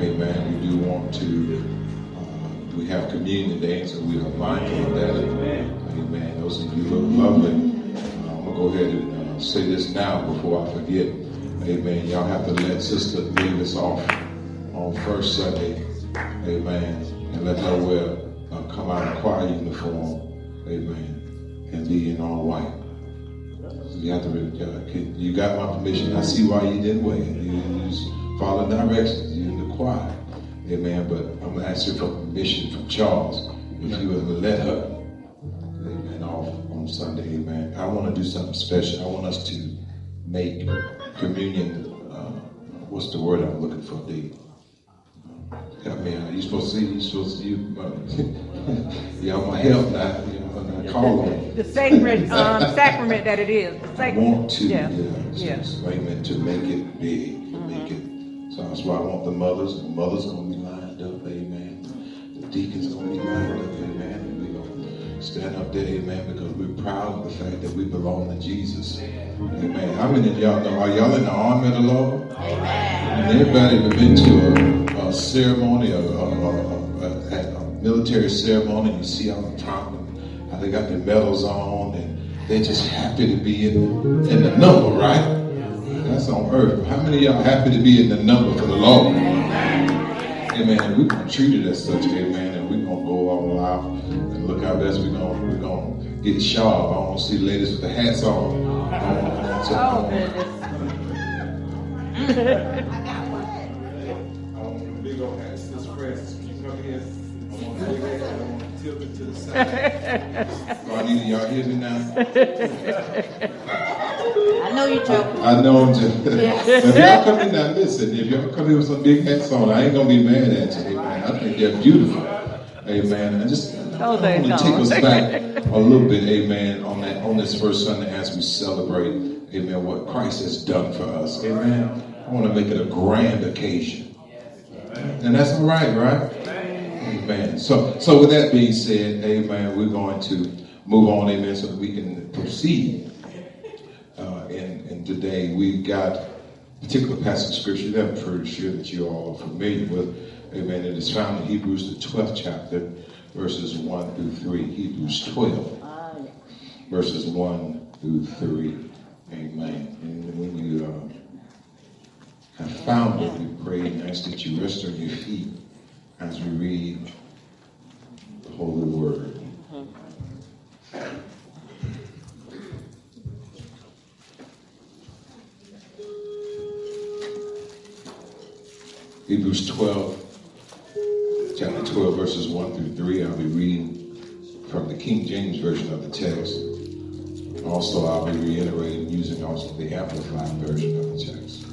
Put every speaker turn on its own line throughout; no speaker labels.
Amen. We do want to, we have communion today, so we are mindful of that. Amen. Those of you look lovely. I'm going to go ahead and say this now before I forget. Amen. Y'all have to let Sister lead us off on first Sunday. Amen. And let her wear, come out in choir uniform. Amen. And be in all white. So you have to, you got my permission. I see why you didn't wait. You just follow directions. You're in the choir. Amen. But I'm going to ask you for permission from Charles. If you would let her, amen, off on Sunday. Amen. I want to do something special. I want us to make communion, what's the word I'm looking for, Dave? Help me out. You supposed to see? You supposed to see? Y'all my help now. Call on
the sacred sacrament that it is. The
I want to,
amen,
to make it big, make it. So that's why I want the mothers. The mothers gonna be lined up, amen. The deacons gonna be lined up, amen. And we gonna stand up there, amen, because we're proud of the fact that we belong to Jesus, amen. How many of y'all know? Are y'all in the army of the Lord? Amen. And everybody ever been to a ceremony, a military ceremony? You see on the top. They got their medals on, and they're just happy to be in the number, right? That's on earth. How many of y'all happy to be in the number for the Lord? Amen. We're going to treat it as such, amen, and we're going to go all out and look our best. We're going to get sharp. I want to see ladies with the hats on.
Oh, goodness.
I got one. I want big old hats. This press. You come here. I want a big hat. I want to tilt it to the side.
Y'all hear me now?
I know you're joking.
I know I'm joking. If y'all come in now, listen. If y'all come in with some big hats on, I ain't going to be mad at you. Amen. I think they're beautiful. Amen. And I want to take us back a little bit, amen, on this first Sunday as we celebrate, amen, what Christ has done for us. Amen. I want to make it a grand occasion. And that's all right, right? Amen. So with that being said, amen, we're going to move on, amen, so that we can proceed. And today we've got a particular passage of scripture that I'm pretty sure that you all are familiar with. Amen. It is found in Hebrews, the 12th chapter, verses 1 through 3. Hebrews 12, verses 1 through 3. Amen. And when you have found it, we pray and ask that you rest on your feet as we read the Holy Word. Hebrews 12, chapter 12, verses 1 through 3. I'll be reading from the King James Version of the text. Also, I'll be reiterating using also the Amplified Version of the text.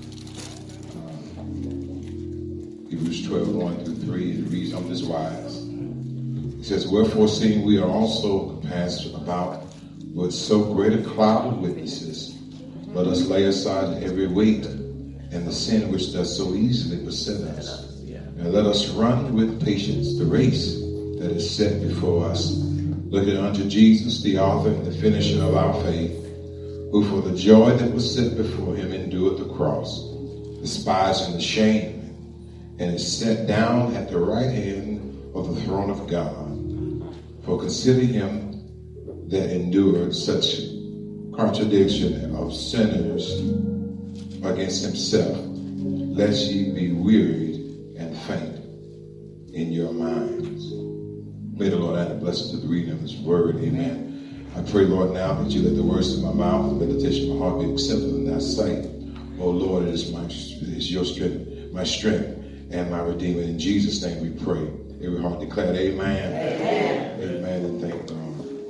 Hebrews 12, 1 through 3, it reads on this wise. It says, wherefore, seeing we are also compassed about with so great a cloud of witnesses, let us lay aside every weight and the sin which does so easily beset us. And let us run with patience the race that is set before us, looking unto Jesus, the author and the finisher of our faith, who for the joy that was set before him endured the cross, despising the shame, and is set down at the right hand of the throne of God. For consider him that endured such contradiction of sinners against himself, lest ye be wearied and faint in your minds. May the Lord add a blessing to the reading of his word. Amen. I pray, Lord, now that you let the words of my mouth and the meditation of my heart be acceptable in thy sight. Oh Lord, it is your strength, my strength, and my Redeemer. In Jesus' name we pray. Every heart declared amen. Amen. Amen, and thank God.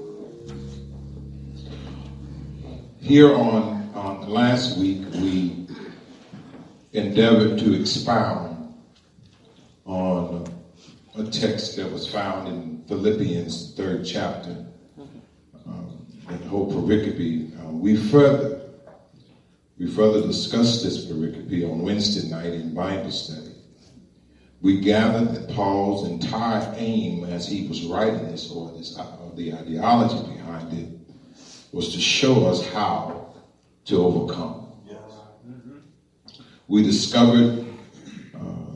Here on last week, we endeavored to expound on a text that was found in Philippians 3rd chapter. In the whole pericope, we further discussed this pericope on Wednesday night in Bible study. We gathered that Paul's entire aim as he was writing this, or the ideology behind it, was to show us how to overcome. Yes. We discovered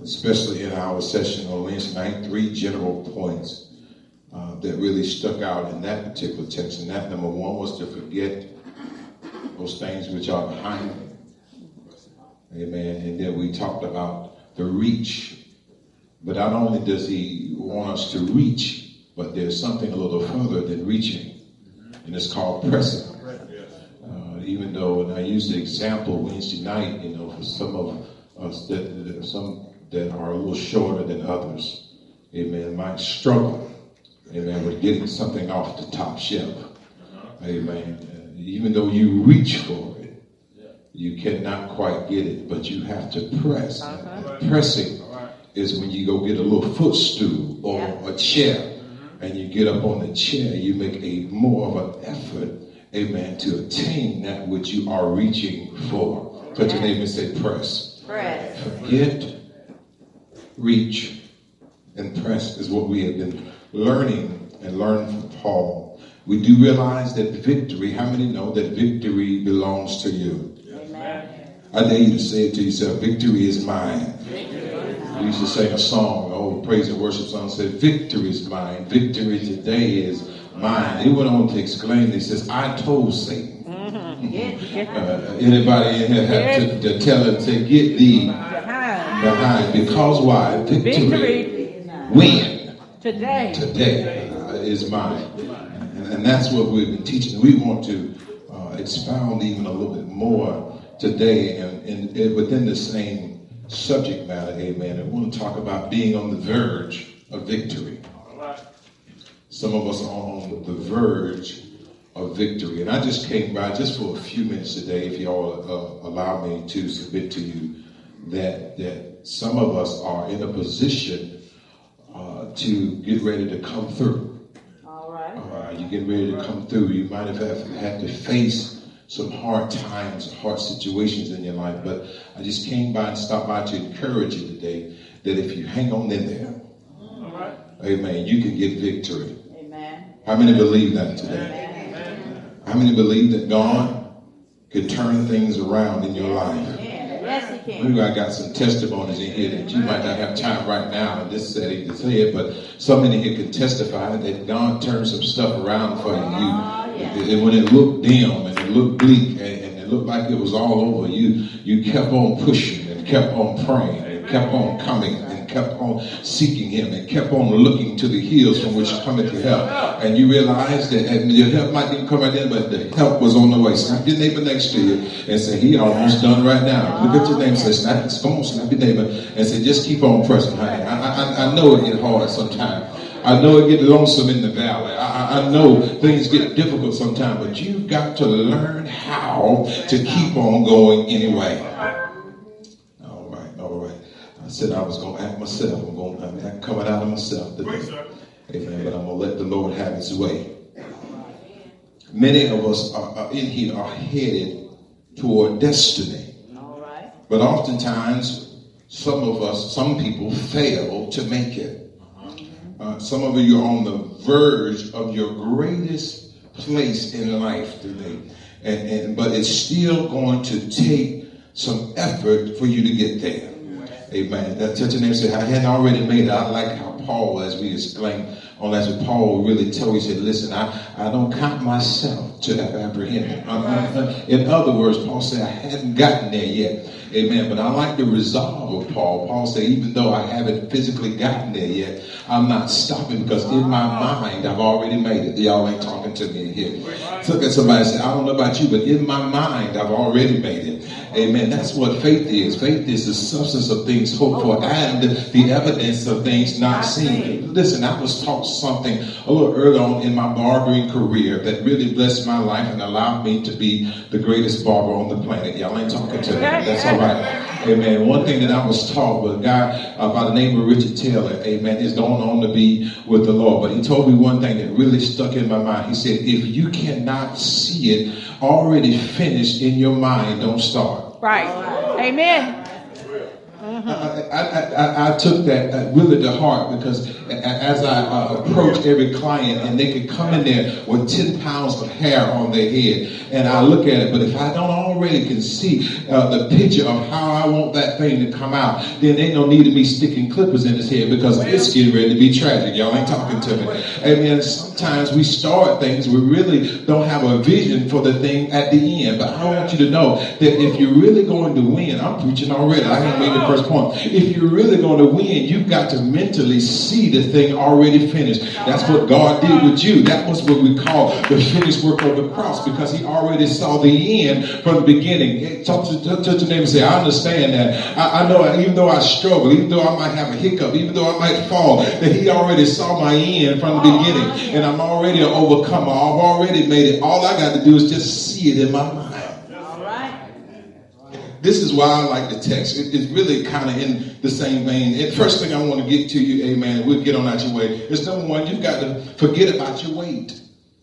especially in our session on Wednesday night, 3 general points that really stuck out in that particular text. And that number 1 was to forget those things which are behind me. Amen. And then we talked about the reach. But not only does he want us to reach, but there's something a little further than reaching. And it's called pressing. Even though, and I used the example Wednesday night, for some of us that are a little shorter than others, amen, might struggle, amen, with getting something off the top shelf. Amen. Even though you reach for it, you cannot quite get it, but you have to press. Pressing is when you go get a little footstool or a chair, and you get up on the chair, you make a more of an effort, amen, to attain that which you are reaching for. Touch your neighbor and say press.
Press.
Forget, reach, and press is what we have been learning from Paul. We do realize that victory, how many know that victory belongs to you?
Amen.
I dare you to say it to yourself, victory is mine. We used to sing a song, old praise and worship song, said, victory is mine. Victory today is mine. He went on to exclaim, he says, I told Satan. Anybody in here have to tell him, say, get thee behind. Because why? Victory win today is mine. And that's what we've been teaching. We want to expound even a little bit more today and within the same subject matter, amen. I want to talk about being on the verge of victory. Some of us are on the verge of victory. And I just came by just for a few minutes today, if you all allow me to submit to you that some of us are in a position to get ready to come through.
All right.
You get ready to come through. You might have had to face some hard times, hard situations in your life, but I just came by and stopped by to encourage you today that if you hang on in there, amen, you can get victory.
Amen.
How many believe that today?
Amen.
How many believe that God can turn things around in your life?
Yes, he can.
Maybe I got some testimonies in here that you might not have time right now in this setting to say it, but so many here can testify that God turned some stuff around for you. And when it looked dim and it looked bleak and it looked like it was all over, you kept on pushing and kept on praying and kept on coming and kept on seeking him and kept on looking to the hills from which cometh your help. And you realized that your help might didn't come right in, but the help was on the way. Snap your neighbor next to you and say, he almost done right now. Look at your neighbor and say, come on, snap your neighbor and say, just keep on pressing, honey. I know it get hard sometimes. I know it get lonesome in the valley. I know things get difficult sometimes, but you've got to learn how to keep on going anyway. All right. I said I was going to act myself. I'm going to act coming out of myself today. Amen. But I'm going to let the Lord have his way. Many of us are in here are headed toward destiny.
All right.
But oftentimes, some people fail to make it. Some of you are on the verge of your greatest place in life today. But it's still going to take some effort for you to get there. Amen. That touch and name said, I hadn't already made it. I like how Paul, as we explained on last week, Paul really told, he said, listen, I don't count myself to have apprehended. In other words, Paul said, I hadn't gotten there yet. Amen. But I like the resolve of Paul. Paul said, even though I haven't physically gotten there yet, I'm not stopping because in my mind, I've already made it. Y'all ain't talking to me in here. Look at somebody and say, I don't know about you, but in my mind, I've already made it. Amen. That's what faith is. Faith is the substance of things hoped for and the evidence of things not seen. Listen, I was taught something a little early on in my barbering career that really blessed my life and allowed me to be the greatest barber on the planet. Y'all ain't talking to me. That's all right. Amen. One thing that I was taught with a guy by the name of Richard Taylor, amen, is going on to be with the Lord. But he told me one thing that really stuck in my mind. He said, if you cannot see it already finished in your mind, don't start.
Right. Amen.
I took that really to heart, because as I approach every client and they could come in there with 10 pounds of hair on their head, and I look at it, but if I don't already can see the picture of how I want that thing to come out, then ain't no need to be sticking clippers in his head, because it's getting ready to be tragic. Y'all ain't talking to me. Amen. Sometimes we start things, we really don't have a vision for the thing at the end. But I want you to know that if you're really going to win, I'm preaching already, I haven't made the first point. If you're really going to win, you've got to mentally see the thing already finished. That's what God did with you. That was what we call the finished work of the cross, because he already saw the end from the beginning. Talk to your neighbor and say, I understand that. I know, even though I struggle, even though I might have a hiccup, even though I might fall, that he already saw my end from the beginning. And I'm already an overcomer. I've already made it. All I got to do is just see it in my mind. This is why I like the text. It's really kind of in the same vein. And first thing I want to get to you, amen, we'll get on out your way, is number one, you've got to forget about your weight.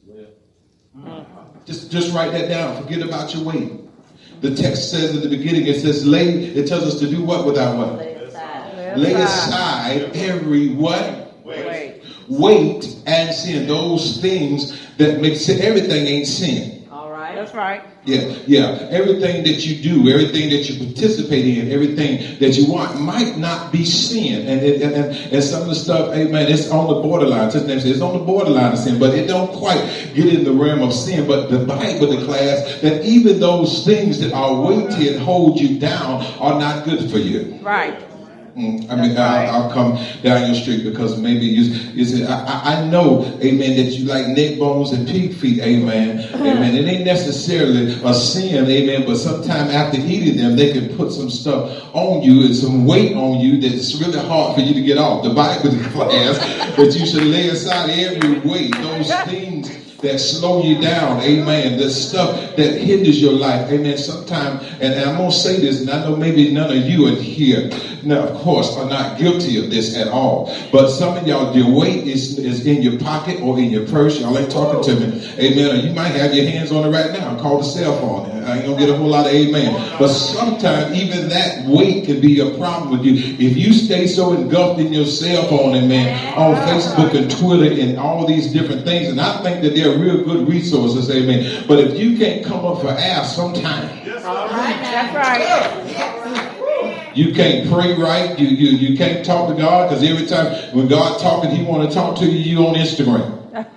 Just write that down. Forget about your weight. The text says at the beginning, it says it tells us to do what with our what? Lay aside every what? Weight and sin. Those things that make sin. Everything ain't sin.
All right.
That's right.
Yeah. Everything that you do, everything that you participate in, everything that you want might not be sin. And some of the stuff, amen, it's on the borderline. It's on the borderline of sin, but it don't quite get in the realm of sin. But the Bible declares that even those things that are weighty and hold you down are not good for you.
Right.
I'll come down your street because maybe you say, I know, amen, that you like neck bones and pig feet, amen. Amen. It ain't necessarily a sin, amen, but sometime after eating them, they can put some stuff on you and some weight on you that's really hard for you to get off. The Bible declares that you should lay aside every weight, those things that slow you down, amen, the stuff that hinders your life, amen. Sometimes, and I'm going to say this, and I know maybe none of you in here, now, of course, are not guilty of this at all, but some of y'all, your weight is in your pocket or in your purse. Y'all ain't talking to me, amen, or you might have your hands on it right now. Call the cell phone. I ain't going to get a whole lot of amen, but sometimes even that weight can be a problem with you. If you stay so engulfed in your cell phone, amen, on Facebook and Twitter and all these different things, and I think that they're real good resources, amen, but if you can't come up for air sometime,
That's right.
you can't pray right, you can't talk to God, because every time when God talking, he want to talk to you on Instagram.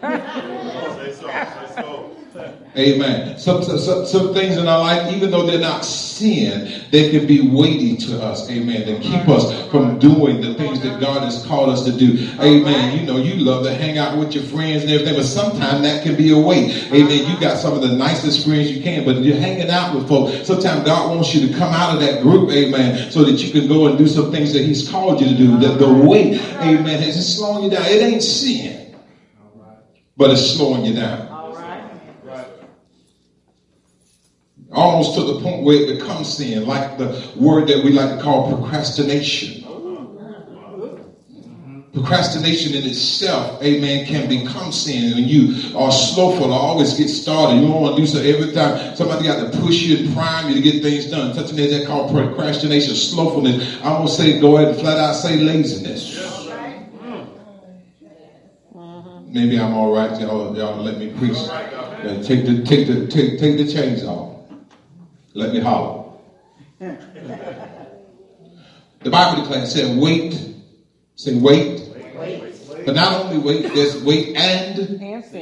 Amen. Some things in our life, even though they're not sin, they can be weighty to us. Amen. They keep us from doing the things that God has called us to do. Amen. You know, you love to hang out with your friends and everything, but sometimes that can be a weight. Amen. You got some of the nicest friends you can, but you're hanging out with folks. Sometimes God wants you to come out of that group, amen, so that you can go and do some things that he's called you to do. The weight, amen, is just slowing you down. It ain't sin, but it's slowing you down. Almost to the point where it becomes sin, like the word that we like to call procrastination. Procrastination in itself, amen, can become sin. When you are slowful, always get started. You don't want to do so every time. Somebody got to push you and prime you to get things done. Something that called procrastination, slowfulness. I'm going to say, go ahead and flat out say laziness. Maybe I'm all right. Y'all let me preach. Take the chains off. Let me holler. The Bible declares, said wait. Say wait. But not only wait, there's wait and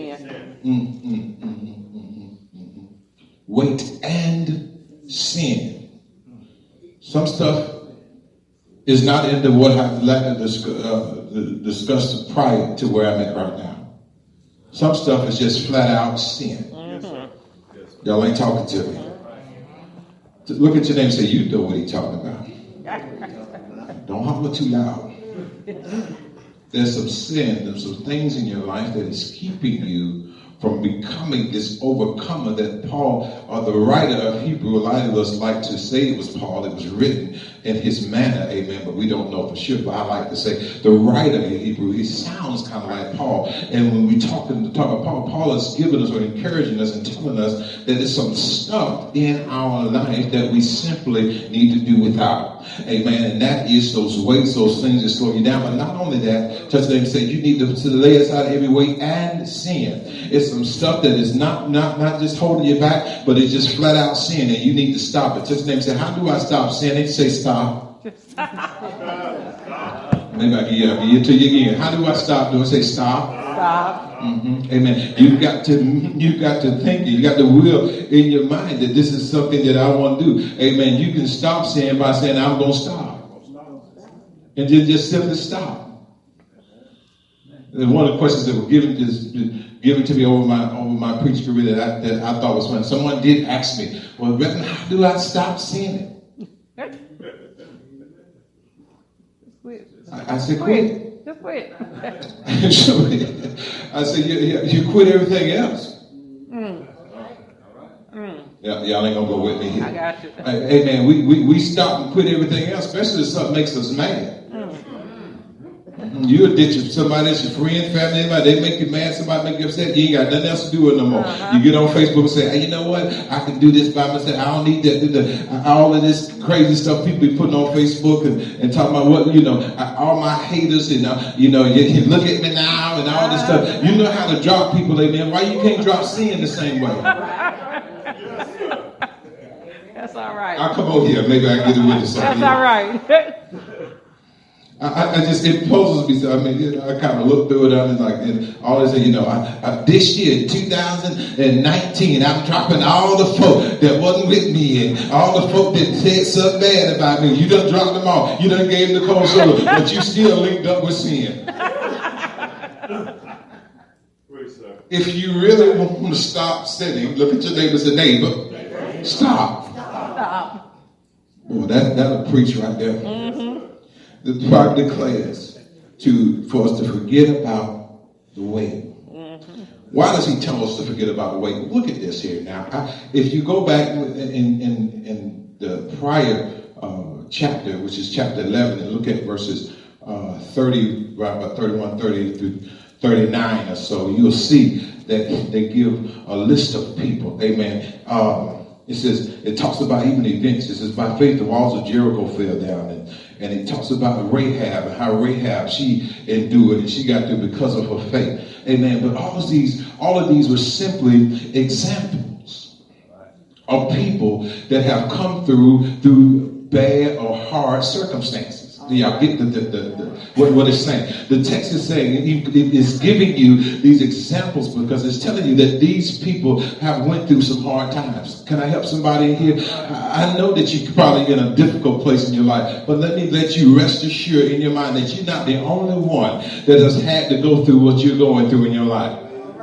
sin. Wait and sin. Some stuff is not into what I've discussed prior to where I'm at right now. Some stuff is just flat out sin. Y'all ain't talking to me. Look at your name and say, you know what he's talking about. Don't holler too loud. There's some sin, there's some things in your life that is keeping you from becoming this overcomer that Paul, or the writer of Hebrew, a lot of us like to say it was Paul, it was written, in his manner, amen, but we don't know for sure. But I like to say the writer in Hebrew, he sounds kind of like Paul. And when we talk about Paul is giving us or encouraging us and telling us that there's some stuff in our life that we simply need to do without. Amen. And that is those weights, those things that slow you down. But not only that, touch them and say you need to lay aside every weight and sin. It's some stuff that is not just holding you back, but it's just flat out sin, and you need to stop it. Touch them and say, how do I stop sinning? Say stop. Maybe I can give it to you again. How do I stop? Do I say stop?
Stop.
Mm-hmm. Amen. You've got to think. You got the will in your mind that this is something that I want to do. Amen. You can stop sin by saying I'm going to stop, and just simply stop. And one of the questions that were given to me over my preaching career that I thought was funny. Someone did ask me, "Well, Reverend, how do I stop sinning?" I said, quit.
Just quit.
I said, you quit everything else. Yeah, y'all ain't gonna go with me here.
I got you.
Amen. We stop and quit everything else, especially if something makes us mad. You ditch somebody else, your friend, family, anybody, they make you mad, somebody make you upset, you ain't got nothing else to do with no more. You get on Facebook and say, hey, you know what? I can do this by myself. I don't need that. All of this crazy stuff people be putting on Facebook and talking about what, all my haters and, you look at me now and all this stuff. You know how to drop people, amen. Why you can't drop sin the same way?
That's all right.
I'll come over here. Maybe I can get a witness.
That's all right.
It poses me. I kind of look through it. I'm like, and all this, this year, 2019, I'm dropping all the folk that wasn't with me and all the folk that said something bad about me. You done dropped them all. You done gave them the cold shoulder, but you still linked up with sin. If you really want to stop sinning, look at your neighbor and say, neighbor, stop.
Stop.
Boy, that'll preach right there. Mm-hmm. The Bible declares for us to forget about the weight. Mm-hmm. Why does he tell us to forget about the weight? Look at this here now. If you go back in the prior chapter, which is chapter 11, and look at verses 30, right about 31, 30 through 39 or so, you'll see that they give a list of people. Amen. It talks about even events. It says, by faith, the walls of Jericho fell down. And it talks about Rahab and how Rahab, she endured and she got through because of her faith. Amen. But all of these were simply examples of people that have come through bad or hard circumstances. Y'all get what it's saying. The text is saying it is giving you these examples because it's telling you that these people have went through some hard times. Can I help somebody in here? I know that you're probably in a difficult place in your life, but let me let you rest assured in your mind that you're not the only one that has had to go through what you're going through in your life.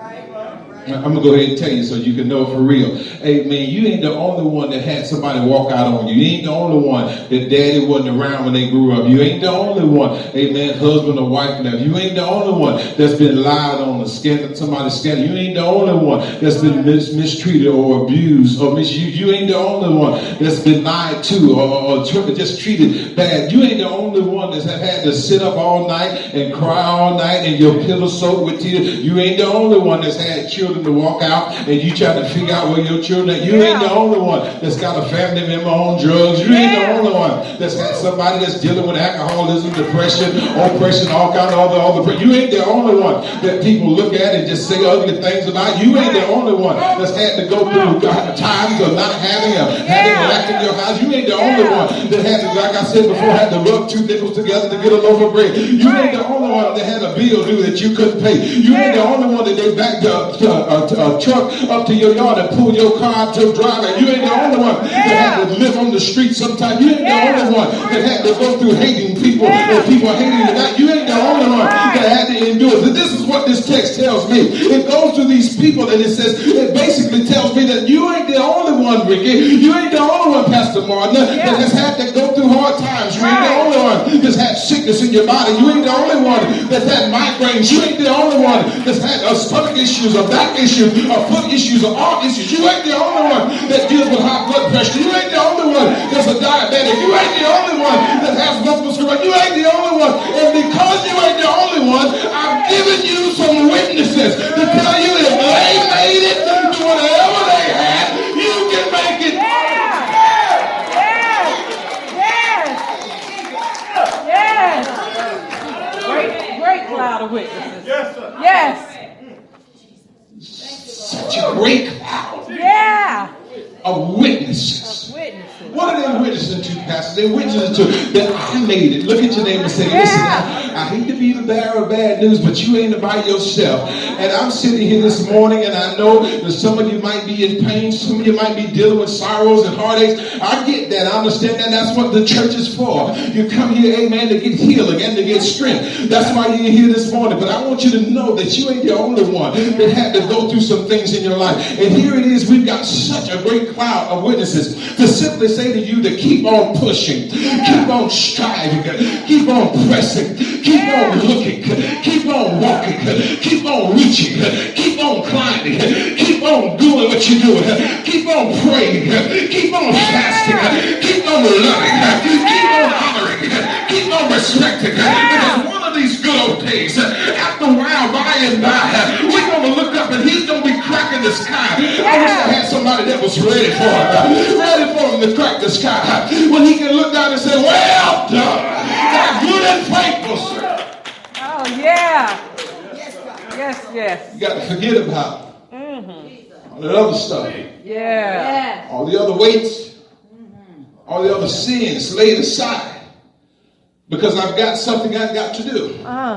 I'm going to go ahead and tell you so you can know for real. Amen. You ain't the only one that had somebody walk out on you. You ain't the only one that daddy wasn't around when they grew up. You ain't the only one, amen, husband or wife now. You ain't the only one that's been lied on or somebody scandal. You ain't the only one that's been mistreated or abused or misused. You ain't the only one that's been lied to or just treated bad. You ain't the only one that's had to sit up all night and cry all night and your pillow soaked with tears. You ain't the only one that's had children to walk out and you try to figure out where your children are. You ain't the only one that's got a family member on drugs. You ain't the only one that's got somebody that's dealing with alcoholism, depression, oppression, all kind of other. You ain't the only one that people look at and just say ugly things about. You ain't the only one that's had to go through times of not having a rack in your house. You ain't the only one that had to, like I said before, had to rub 2 nickels together to get a loaf of bread. You ain't the only one that had a bill due that you couldn't pay. You ain't the only one that they backed up a truck up to your yard and pull your car to drive it. You ain't the only one that had to live on the street sometimes. You ain't the only one that had to go through hating people and people hating you. You ain't the only one that had to endure. So this is what this text tells me. It goes to these people and it basically tells me that you ain't the only one, Ricky. You ain't the only one, Pastor Martin, that has had to go through hard times. You ain't the only one that's had sickness sickness in your body. You ain't the only one that's had migraines. You ain't the only one that's had stomach issues or back issues or foot issues or arm issues. You ain't the only one that deals with high blood pressure. You ain't the only one that's a diabetic. You ain't the only one that has multiple sclerosis. You ain't the only one. And because you ain't the only one, I've given you some witnesses to tell you if they made it to whatever they had, you can make it.
Great cloud of witnesses.
Yes, sir.
Yes.
Such a great cloud
Yeah.
of witnesses.
Witnesses.
What are they witnessing to, Pastor? They're witnessing to that I made it. Look at your neighbor and say, listen, I hate to be the bearer of bad news, but you ain't by yourself. And I'm sitting here this morning, and I know that some of you might be in pain. Some of you might be dealing with sorrows and heartaches. I get that. I understand that. That's what the church is for. You come here, amen, to get healing and to get strength. That's why you're here this morning. But I want you to know that you ain't the only one that had to go through some things in your life. And here it is. We've got such a great cloud of witnesses to simply say to you to keep on pushing, keep on striving, keep on pressing, keep on looking, keep on walking, keep on reaching, keep on climbing, keep on doing what you're doing, keep on praying, keep on fasting, keep on loving, keep on honoring, keep on respecting. Because one of these good old days, after a while, by and by, we're going to look up and he's going to be cracking the sky. I wish I had somebody that was ready for him to crack the sky. When he can look down and say, well done, thou good and faithful servant.
Oh, yeah. Yes.
You got to forget about all that other stuff,
Yeah.
all the other weights, all the other sins laid aside. Because I've got something I've got to do.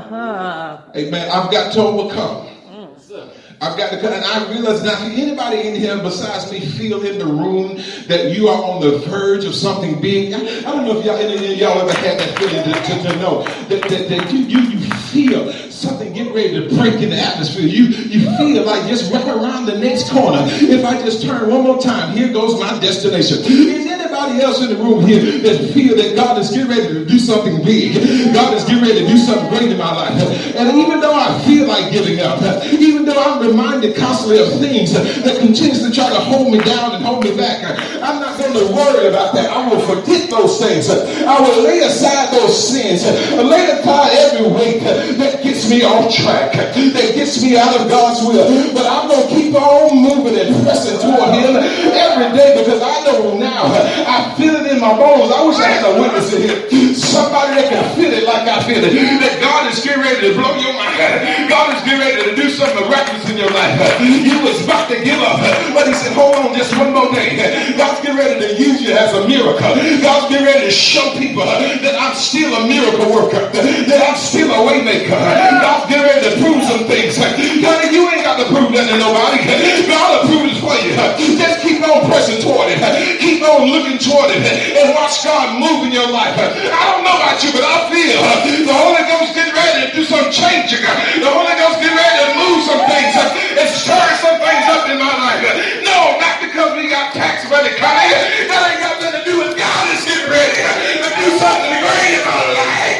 Amen. I've got to overcome. I've got to come, and I realize now, anybody in here besides me feel in the room that you are on the verge of something big? I don't know if any of y'all ever had that feeling to know that you feel something getting ready to break in the atmosphere. You feel like just right around the next corner. If I just turn one more time, here goes my destination. Is anybody else in the room here that feel that God is getting ready to do something big? God is getting ready to do something great in my life. And even though I feel like giving up, even though I'm reminded constantly of things that continues to try to hold me down and hold me back, I'm not going to worry about that. I will forget those things. I will lay aside those sins, lay aside every weight that gets me off track, that gets me out of God's will. But I'm going to keep on moving and pressing toward him every day, because I know now, I feel it in my bones. I wish I had a witness in here, somebody that can feel it like I feel it, that God is getting ready to blow your mind. God is getting ready to do something miraculous in your life. You was about to give up, but he said, hold on just one more day. God's getting ready to use you as a miracle. God's getting ready to show people that I'm still a miracle worker, that I'm still a way maker. God's getting ready to prove some things. Honey, you ain't got to prove nothing to nobody. God will prove it for you. Just keep on pressing toward it. Keep on looking toward it and watch God move in your life. I don't know about you, but I feel the Holy Ghost getting ready to do some changing. The Holy Ghost getting ready to move some things and stir some things up in my life. No, not because we got tax money coming. That ain't got nothing to do with God is getting ready to do something great in my life.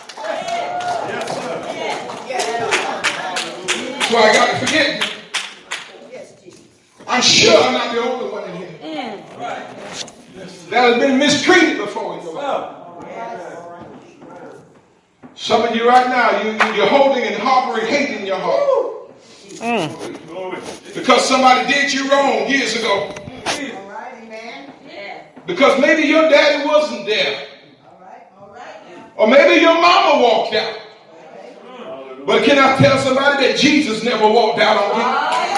So I got to forget. I'm sure I'm not the only one in here that has been mistreated before in your life. Some of you right now, you're holding and harboring hate in your heart. Because somebody did you wrong years ago. Because maybe your daddy wasn't there. Or maybe your mama walked out. But can I tell somebody that Jesus never walked out on you?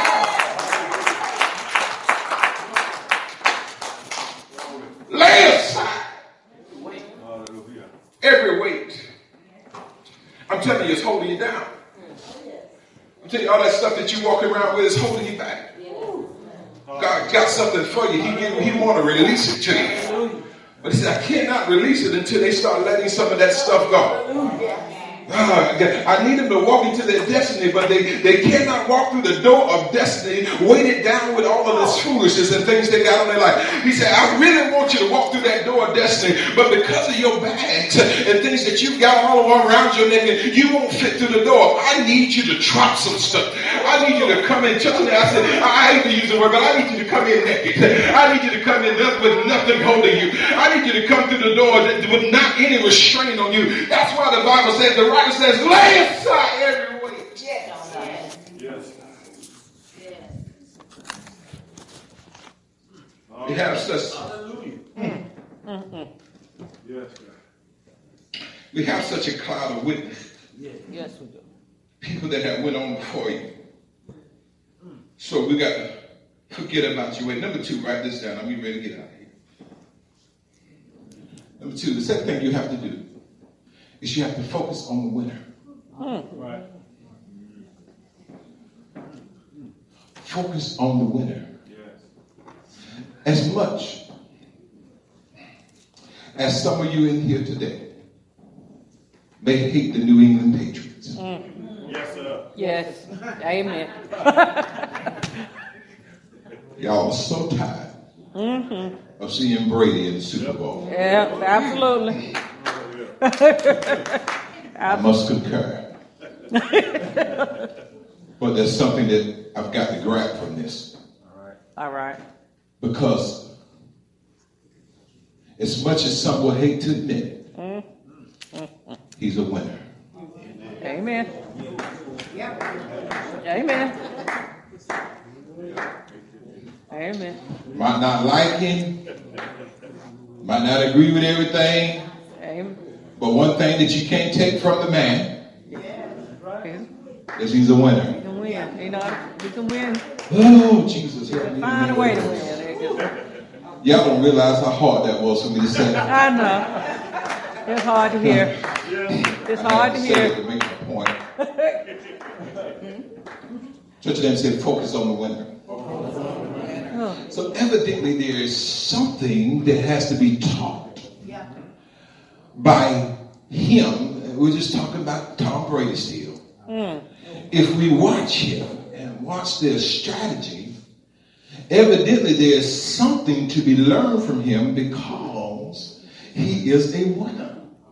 Lay aside every weight. I'm telling you, it's holding you down. I'm telling you, all that stuff that you walk around with is holding you back. God got something for you. He want to release it to you. But he said, I cannot release it until they start letting some of that stuff go. I need them to walk into their destiny, but they cannot walk through the door of destiny weighted down with all of this foolishness and things they got on their life. He said, I really want you to walk through that door of destiny, but because of your bags and things that you've got all around your neck, you won't fit through the door. I need you to drop some stuff. I need you to come in. Just I said, I hate to use the word, but I need you to come in naked. I need you to come in with nothing holding you. I need you to come through the door with not any restraint on you. That's why the Bible says, the writer says, lay aside every weight.
Yes.
Yes.
We have such,
Yes.
we have such a cloud of witnesses.
Yes, we do.
People that have went on before you. So we got to forget about you. And number 2, write this down. I'm getting ready to get out of here. Number 2, the second thing you have to do is you have to focus on the winner.
Right.
Focus on the winner.
Yes.
As much as some of you in here today may hate the New England Patriots.
Yes, sir.
Yes. Amen.
Y'all are so tired of seeing Brady in the Super Bowl.
Yeah, absolutely.
I must concur. But there's something that I've got to grab from this.
All right.
Because as much as some will hate to admit it, he's a winner.
Amen. Amen. Amen.
Might not like him, might not agree with everything,
Amen.
but one thing that you can't take from the man is he's a
You
winner.
can win. You know, you can win.
Oh, Jesus, help me.
Find a way to win.
Y'all don't realize how hard that was for me to say.
I know. It's hard to hear. It's hard to
Say
hear.
it to make my point. Church of them said, focus on the winner. So evidently there is something that has to be taught by him. We're just talking about Tom Brady still. If we watch him and watch their strategy, evidently there's something to be learned from him because he is a winner.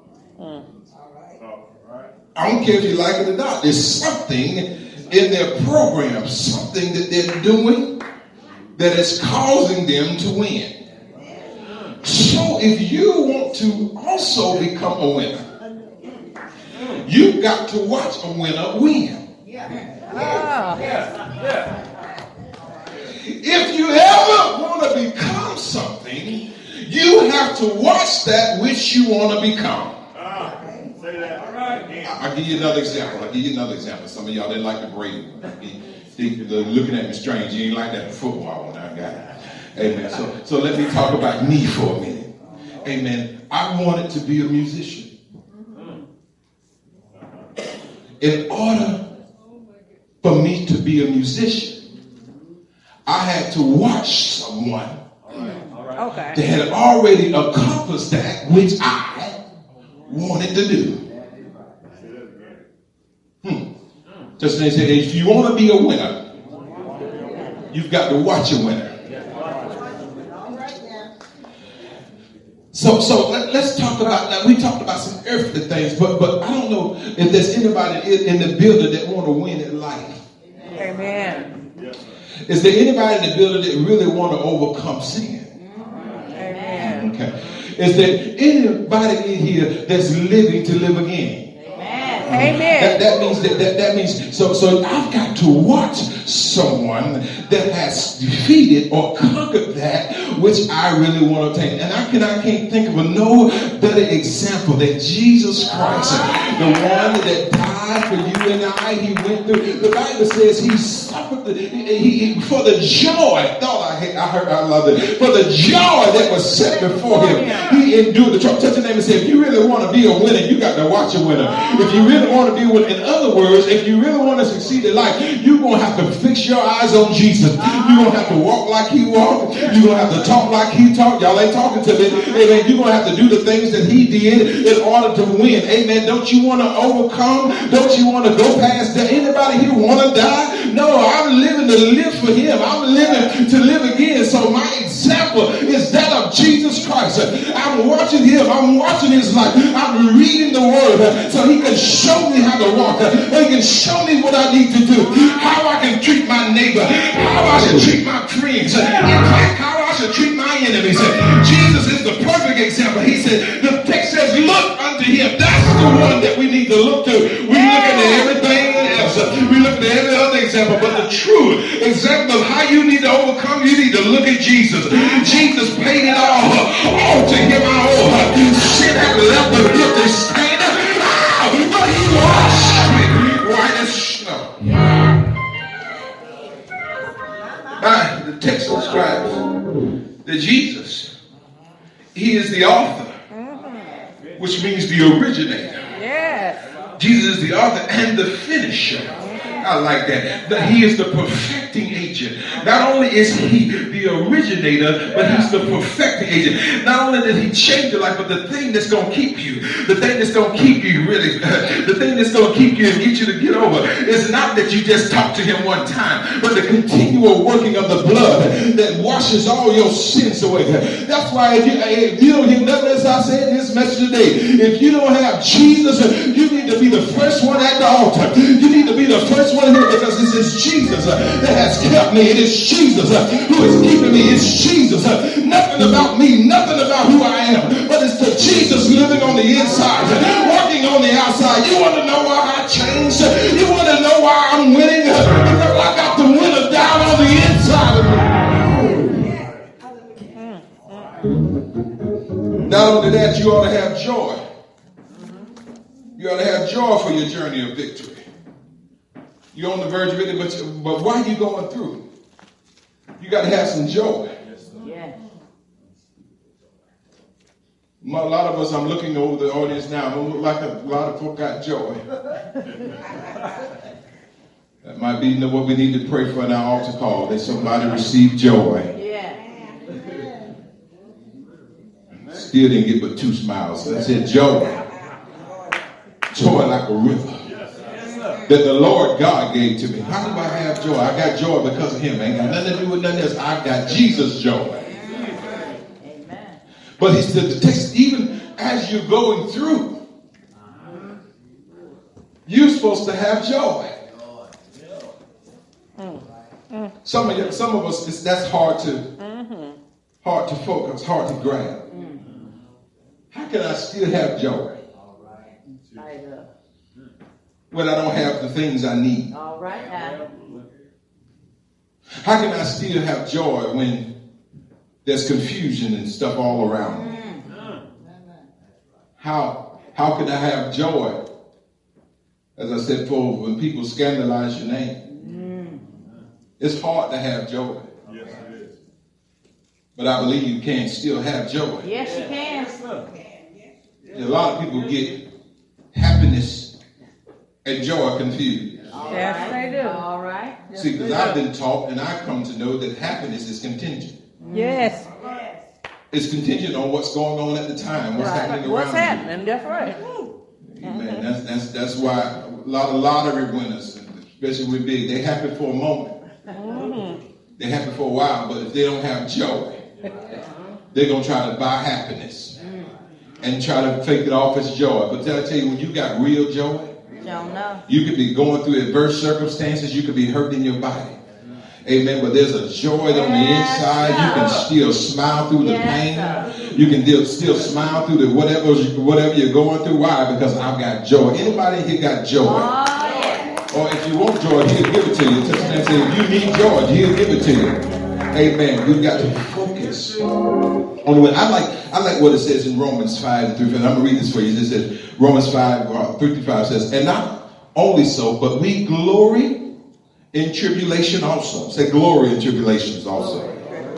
I don't care if you like it or not. There's something in their program, something that they're doing that is causing them to win. So if you want to also become a winner, you've got to watch a winner win. If you ever want to become something, you have to watch that which you want to become.
Say that. All right.
I'll give you another example. Some of y'all didn't like the Brady one. They're looking at me strange. You ain't like that football one. I got it. Amen. So let me talk about me for a minute. Amen. I wanted to be a musician. In order for me to be a musician, I had to watch someone
Okay.
that had already accomplished that which I wanted to do. Just as they said, if you want to be a winner, you've got to watch a winner. So let's talk about, now we talked about some earthly things, but I don't know if there's anybody in the building that want to win in life.
Amen.
Is there anybody in the building that really want to overcome sin?
Amen.
Okay. Is there anybody in here that's living to live again?
Amen.
That means so I've got to watch someone that has defeated or conquered that which I really want to obtain. And I can't think of no better example than Jesus Christ, the one that died for you and I. He went through. The Bible says he suffered for the joy. Thought I I love it. For the joy that was set before him, he endured the trouble. Touch the name and say, if you really want to be a winner, you got to watch a winner. If you really want to be a winner, in other words, if you really want to succeed in life, you're going to have to fix your eyes on Jesus. You're going to have to walk like he walked. You're going to have to talk like he talked. Y'all ain't talking to me. Amen. You're going to have to do the things that he did in order to win. Amen. Don't you want to overcome? Don't you want to go past that? Anybody here want to die? No, I'm living to live for him. I'm living to live again. So my example is that of Jesus Christ. I'm watching him. I'm watching his life. I'm reading the word so he can show me how to walk. He can show me what I need to do. How I can treat my neighbor. How I should treat my friends. In fact, how I should treat my enemies. Jesus is the perfect example. He said, the text says, look unto him. That's the one that we need to look to. We look at everything else. We look at every other example. But the true example of how you need to overcome, you need to look at Jesus. Jesus paid it all. All to him I owe. Sin had left the guilty stain. But he washed me white as snow. The text describes that Jesus, he is the author, which means the originator.
Yes.
Jesus is the author and the finisher. I like that. That he is the perfecting agent. Not only is he the originator, but he's the perfecting agent. Not only did he change your life, but the thing that's going to keep you, the thing that's going to keep you really, the thing that's going to keep you and get you to get over is not that you just talk to him one time, but the continual working of the blood that washes all your sins away. That's why if you don't hear nothing as I said in this message today, if you don't have Jesus, you need to be the first one at the altar. You need to be the first one here, because this is Jesus that has kept me. It is Jesus who is keeping me. It's Jesus. Nothing about me, nothing about who I am, but it's the Jesus living on the inside, working on the outside. You want to know why I changed? You want to know why I'm winning? Because I got the winner down on the inside of me. Not only that, you ought to have joy. You ought to have joy for your journey of victory. You're on the verge of it, but why are you going through? You got to have some joy.
Yes.
A lot of us, I'm looking over the audience now, don't look like a lot of folk got joy. That might be what we need to pray for in our altar call, that somebody receive joy.
Yeah.
Still didn't get but 2 smiles. I said joy. Joy like a river that the Lord God gave to me. How do I have joy? I got joy because of him. Ain't got nothing to do with nothing else. I got Jesus' joy.
Amen.
But he said the text, even as you're going through, you're supposed to have joy. Some of us, that's hard to focus, hard to grab. How can I still have joy when I don't have the things I need?
All right now.
How can I still have joy when there's confusion and stuff all around me? How can I have joy, as I said before, when people scandalize your name? It's hard to have joy. Yes, it is. But I believe you can still have joy.
Yes, you can.
A lot of people get happiness and joy confused.
Yes, they do.
All right.
See, because I've been taught and I've come to know that happiness is contingent.
Yes.
It's contingent on what's going on at the time, what's happening around
What's
you.
happening? That's right.
Amen. That's why a lot of lottery winners, especially with big, they're happy for a moment. They're happy for a while, but if they don't have joy, they're going to try to buy happiness and try to fake it off as joy. But I tell you, when you got real joy,
Don't know.
you could be going through adverse circumstances, you could be hurting your body. Amen. But there's a joy on the inside. You can still smile through the pain. You can still smile through the whatever you're going through. Why? Because I've got joy. Anybody here got joy? Or if you want joy, he'll give it to you. Touch and say, if you need joy, he'll give it to you. Amen. You've got to focus on what I like what it says in Romans 5:3. I'm going to read this for you. It says, Romans 5:3-5 says, and not only so, but we glory in tribulation also. Say glory in tribulations also.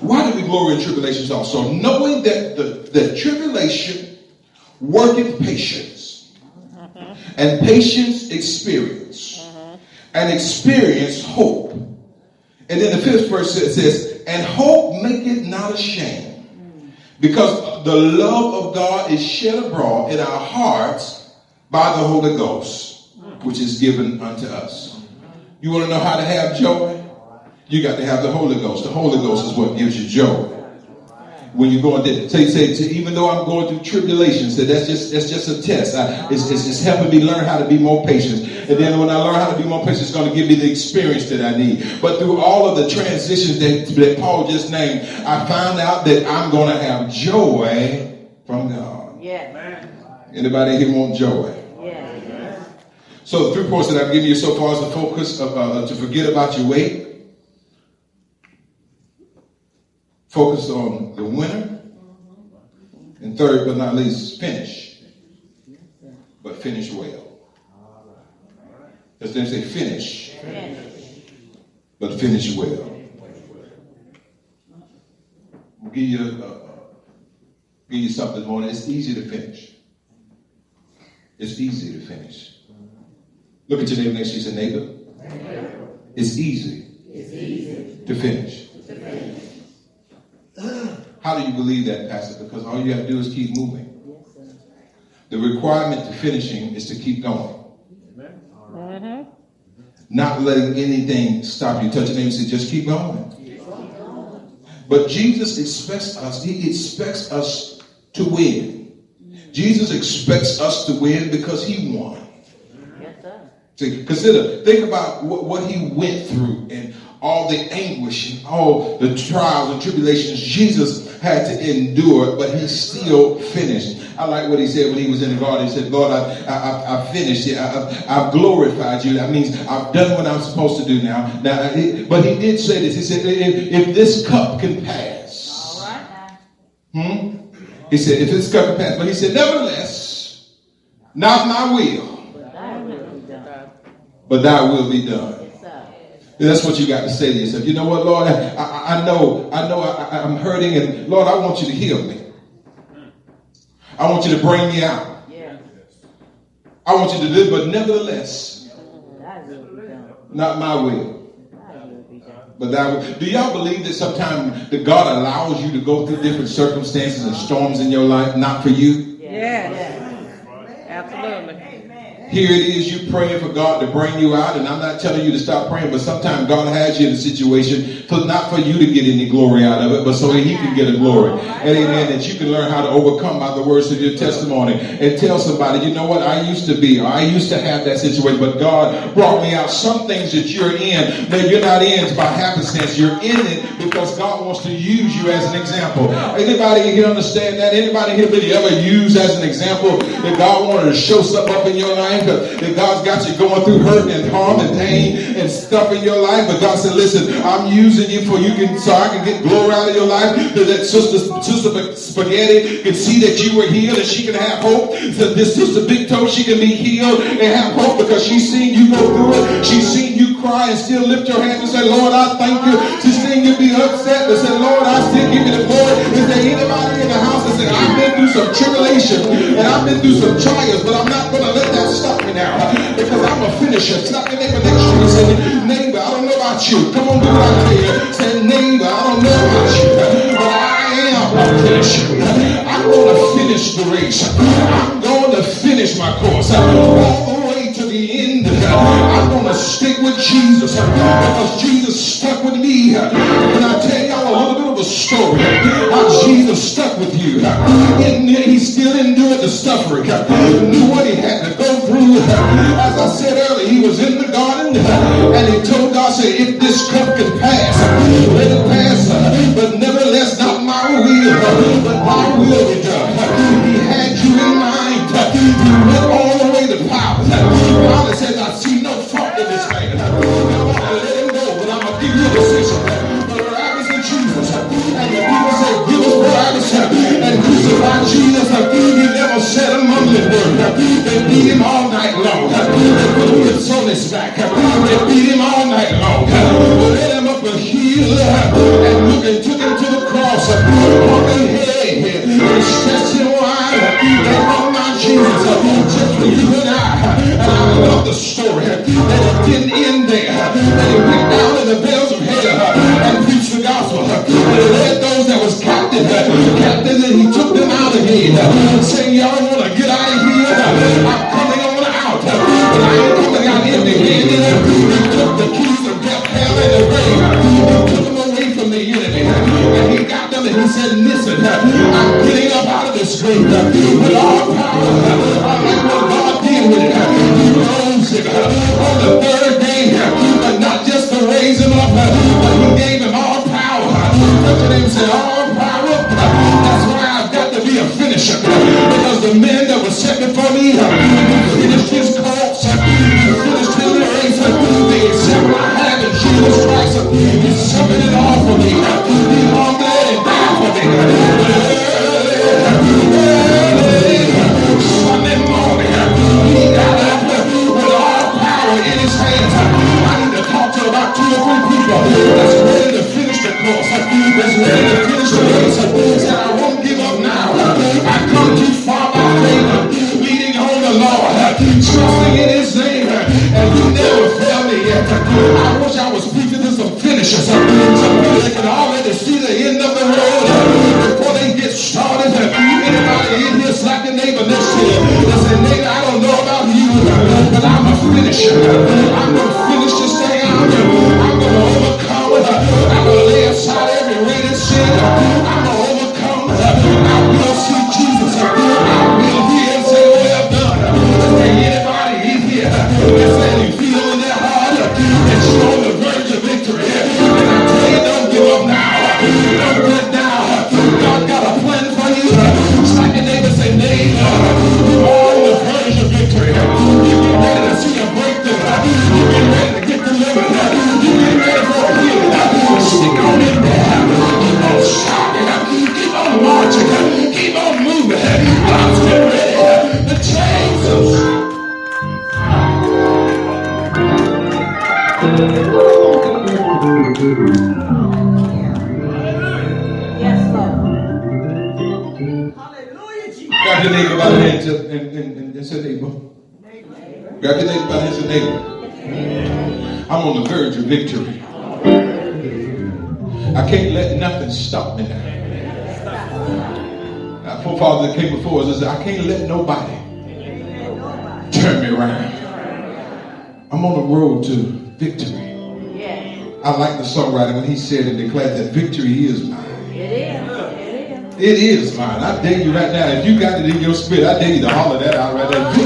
Why do we glory in tribulations also? Knowing that the tribulation worketh patience, and patience experience, and experience hope. And then the 5th verse says, and hope maketh not ashamed, because the love of God is shed abroad in our hearts by the Holy Ghost, which is given unto us. You want to know how to have joy? You got to have the Holy Ghost. The Holy Ghost is what gives you joy. When you're going to say, even though I'm going through tribulation, say that's just a test. It's helping me learn how to be more patient. And then when I learn how to be more patient, it's going to give me the experience that I need. But through all of the transitions that Paul just named, I found out that I'm going to have joy from God.
Yeah.
Anybody here want joy?
Yeah.
So the 3 points that I've given you so far is the focus of to forget about your weight. Focus on the winner. And third but not least, finish. But finish well. As they say, finish. But finish well. We'll give you something more. It's easy to finish. It's easy to finish. Look at your neighbor next to you. Say, neighbor, it's easy to finish. How do you believe that, Pastor? Because all you have to do is keep moving. The requirement to finishing is to keep going. Not letting anything stop you. Touch your neighbor and say, just keep going. But Jesus expects us, he expects us to win. Jesus expects us to win because he won.
Yes, sir.
See, think about what he went through and all the anguish and all the trials and tribulations Jesus had to endure, but he still finished. I like what he said when he was in the garden. He said, Lord, I finished it. I've glorified you. That means I've done what I'm supposed to do now. But he did say this. He said, if this cup can pass.
All right.
He said, if this cup can pass. But he said, nevertheless, not my will, but thy will be done. That's what you got to say to yourself. You know what, Lord? I know I'm hurting, and Lord, I want you to heal me. I want you to bring me out.
Yeah.
I want you to live, but nevertheless, not my will, but thy will. Do y'all believe that sometimes that God allows you to go through different circumstances and storms in your life, not for you?
Yes. Absolutely.
Here it is, you praying for God to bring you out, and I'm not telling you to stop praying, but sometimes God has you in a situation not for you to get any glory out of it, but so that he can get a glory. And amen, that you can learn how to overcome by the words of your testimony and tell somebody, you know what, I used to be, or I used to have that situation, but God brought me out. Some things that you're in, that you're not in by happenstance, you're in it because God wants to use you as an example. Anybody here understand that? Anybody here been ever used as an example that God wanted to show something up in your life? That God's got you going through hurt and harm and pain and stuff in your life, but God said, listen, I'm using you so I can get glory out of your life, that Sister Spaghetti can see that you were healed and she can have hope. So this Sister Big Toe, she can be healed and have hope because she's seen you go through it. She's seen you cry and still lift your hands and say, Lord, I thank you. She's seen you be upset but say, Lord, I still give you the glory. Is there anybody in the house that said, I've been through some tribulation and I've been through some trials, but I'm not going to let that stop me now because I'm a finisher. Stop the neighbor next to you and say, neighbor, I don't know about you. Come on, do it out there. Say, neighbor, I don't know about you, but I am a finisher. I'm going to finish the race. I'm going to finish my course all the way to the end. I'm going to stick with Jesus because Jesus stuck with me. Can I tell y'all a little bit of a story how Jesus stuck with you? He still endured the suffering. Knew what he had to go through. As I said earlier, he was in the garden and he told God, say, if this cup can pass, let it pass. But nevertheless, not my will, but thy will be done. He had you in mind. He went all the way to Pilate. Pilate says, I see no fault in this man. I want to let him go, but I'm going to give you a decision. But Barabbas and Jesus. And the people say, give us Barabbas and crucify Jesus. He never said a mumbling word. They beat him all night long. They put whips on his back. They beat him all night long. They let him up a hill and took him to the trusting in his name, and he never failed me yet. I wish I was preaching to some finishers, some people that can already see the end of the road before they get started. Anybody in here slap your neighbor next to you and say, neighbor, I don't know about you, but I'm a finisher. I'm going to finish this thing out. I'm going to overcome. I'm going to lay aside every weight and sin. I'm going to overcome. I will see Jesus. I will hear and say, well done. Anybody in here is saying you feel in their heart that you're on the verge of victory. And I tell you, don't give up now. Don't quit now. God got a plan for you. Slap your neighbor, say, neighbor, you are on the verge of victory. You get ready to see a breakthrough. You get ready to get delivered. You get ready for a healing. Stick on in there. Keep on shouting. Keep on marching. Keep on moving. God's getting ready to change us.
Yes, Lord.
Grab your neighbor by the hand and say, neighbor. Grab your neighbor by the hand and say, neighbor. I'm on the verge of victory. I can't let nothing stop me now. Our forefathers that came before us said, I can't let nobody turn me around. I'm on the road to victory. I like the songwriter when he said and declared that victory is mine. It is mine. I dare you right now. If you got it in your spirit, I dare you to holler that out right there.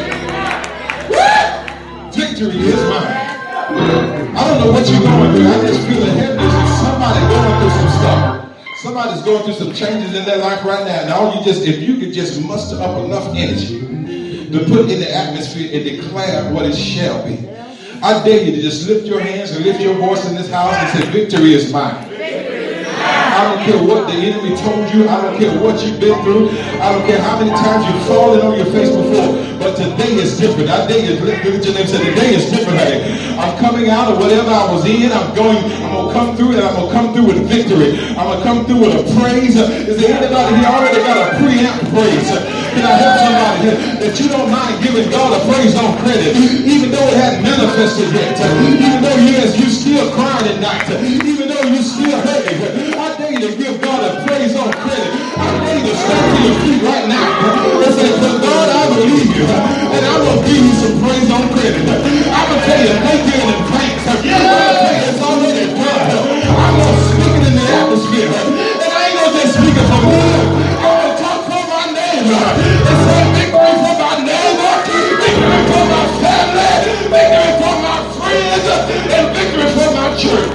Victory. Victory is mine. I don't know what you're going through. I just feel the heaviness of somebody going through some stuff. Somebody's going through some changes in their life right now. And all you just, if you could just muster up enough energy to put in the atmosphere and declare what it shall be. I dare you to just lift your hands and lift your voice in this house and say, victory is mine. I don't care what the enemy told you. I don't care what you've been through. I don't care how many times you've fallen on your face before. But today is different. I dare you to look at your name and say, today is different. I'm coming out of whatever I was in. I'm going to come through, and I'm going to come through with victory. I'm going to come through with a praise. Is there anybody here already got a preamp praise? Can I help somebody here that you don't mind giving God a praise on credit, even though it hadn't manifested yet, even though you still crying at night, even though you still hurting? I dare you to give God a praise on credit. I dare you to stand to your feet right now and say, but God, I believe you, and I will give you some praise on credit. I will tell you thank you in advance. I will tell you it's already done. I'm going to speak it in the atmosphere, and I ain't going to just speak it for me. I'm going to talk for my neighbor and say victory for my neighbor, victory for my family, victory for my friends, and victory for my church.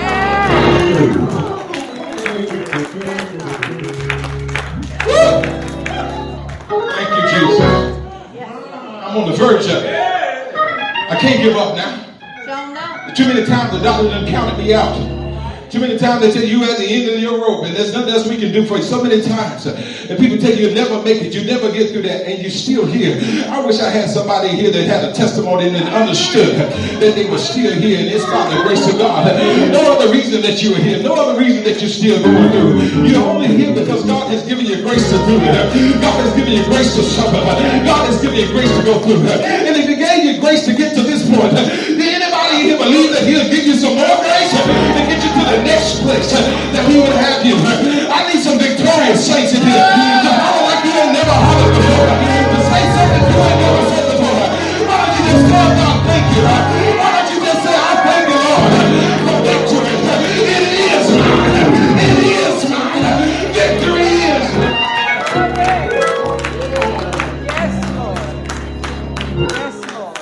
Thank you, Jesus. I'm on the verge of it. I can't give up now. Too many times the doctor done counted me out. Too many times they tell you at the end of your rope and there's nothing else we can do for you. So many times. And people tell you you'll never make it. You'll never get through that. And you're still here. I wish I had somebody here that had a testimony and understood that they were still here. And it's by the grace of God. No other reason that you are here. No other reason that you're still going through. You're only here because God has given you grace to do it. God has given you grace to suffer. God has given you grace to go through. And if He gave you grace to get to this point, did anybody here believe that He'll give you some more grace to get you to the next place that He would have you? I need some victorious saints in here to holler like you ain't never hollered before, to say something you ain't never said before. Why don't you just tell God thank you? Why don't you just say I thank you, Lord, for victory? It is mine. It is mine. Victory is mine.
Yes, Lord. Yes,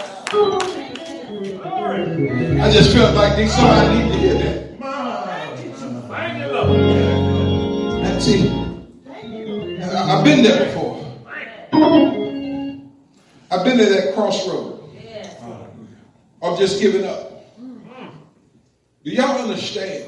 Lord.
I just felt like somebody needed to hear that. And see, I've been there before. I've been at that crossroad of just giving up. Do y'all understand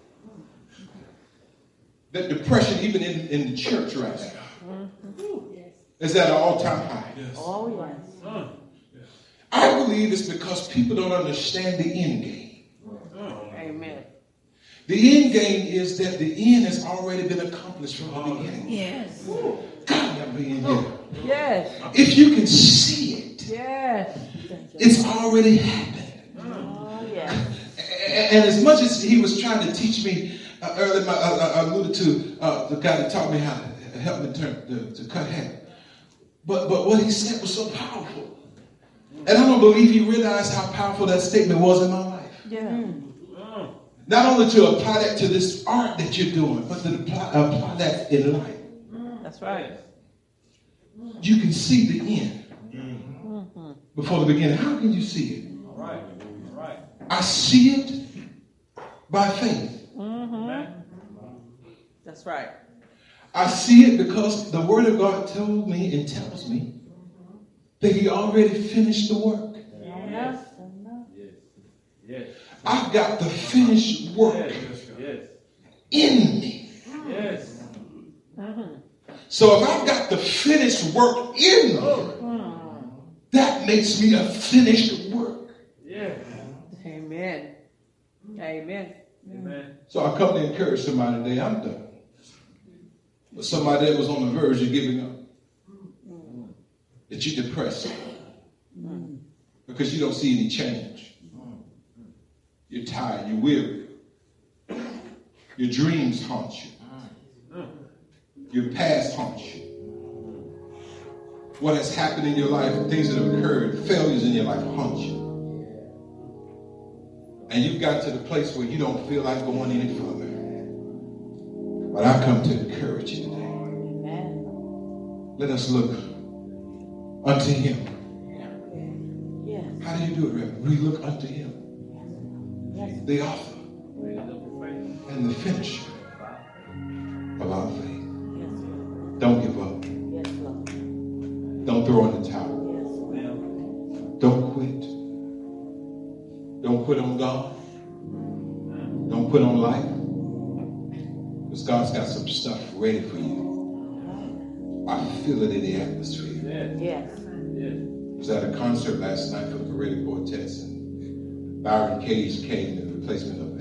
that depression, even in the church right now, is at an all-time high?
Oh, yes.
I believe it's because people don't understand the end game.
Amen.
The end game is that the end has already been accomplished from the beginning.
Yes.
God, I'm being here.
Yes.
If you can see it,
Yes.
it's already happened.
Oh, yes.
And as much as he was trying to teach me earlier, I alluded to the guy that taught me how to help me to cut hair. But what he said was so powerful. And I don't believe he realized how powerful that statement was in my life.
Yeah.
Not only to apply that to this art that you're doing, but to apply that in life.
That's right.
You can see the end before the beginning. How can you see it?
All right.
I see it by faith.
That's right.
I see it because the Word of God told me and tells me that He already finished the work.
Yes.
Yes.
I've got the finished work in me.
Yes.
So if I've got the finished work in me, that makes me a finished work.
Yes.
Amen. Amen.
Amen.
So I come to encourage somebody today, I'm done. But somebody that was on the verge of giving up. That you're depressed because you don't see any change. You're tired, you're weary. Your dreams haunt you. Your past haunts you. What has happened in your life, things that have occurred, failures in your life haunt you. And you've got to the place where you don't feel like going any further. But I come to encourage you today.
Amen.
Let us look unto Him.
Yes.
How do you do it, Reverend? We look unto Him.
Yes.
The author and the finisher of our faith.
Yes.
Don't give up.
Yes, Lord.
Don't throw in the towel.
Yes.
Don't quit. Don't quit on God. Don't quit on life. Because God's got some stuff ready for you. I feel it in the atmosphere.
Yes.
I was at a concert last night for the Caribbean Quartets, and Byron Cage came in replacement of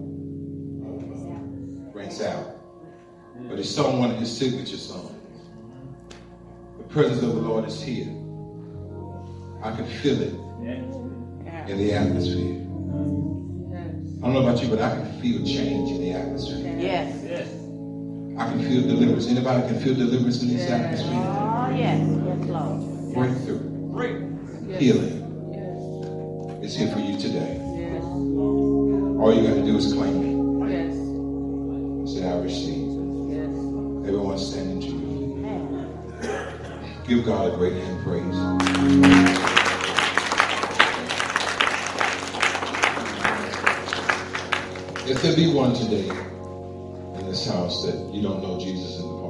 Ray Sal. But he sung one of his signature songs. The presence of the Lord is here. I can feel it in the atmosphere. I don't know about you, but I can feel change in the atmosphere.
Yes.
I can feel deliverance. Anybody can feel deliverance in this atmosphere?
Oh, yes. Yes, Lord.
Breakthrough. Healing. It's here for you today.
Yes.
All you got to do is claim it.
Yes.
Say, I receive.
Yes.
Everyone standing to your
Amen.
feet. Give God a great hand praise. If there be one today in this house that you don't know Jesus in the